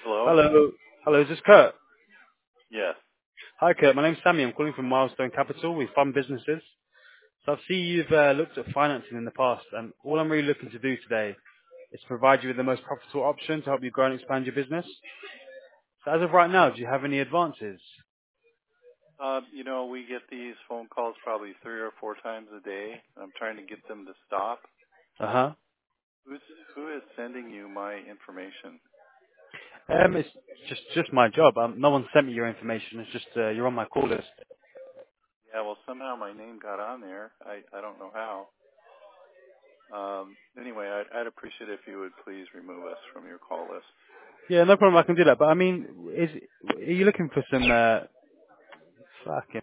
Hello? Hello. Hello, is this Kurt? Yes. Hi, Kurt. My name's Sammy. I'm calling from Milestone Capital. We fund businesses. So I see you've looked at financing in the past, and all I'm really looking to do today is provide you with the most profitable option to help you grow and expand your business. So as of right now, do you have any advances? We get these phone calls probably 3 or 4 times a day. I'm trying to get them to stop. Uh-huh. Who is sending you my information? It's just my job. No one sent me your information. It's just you're on my call list. Yeah, well, somehow my name got on there. I don't know how. Anyway, I'd appreciate if you would please remove us from your call list. Yeah, no problem. I can do that. But I mean, are you looking for some fucking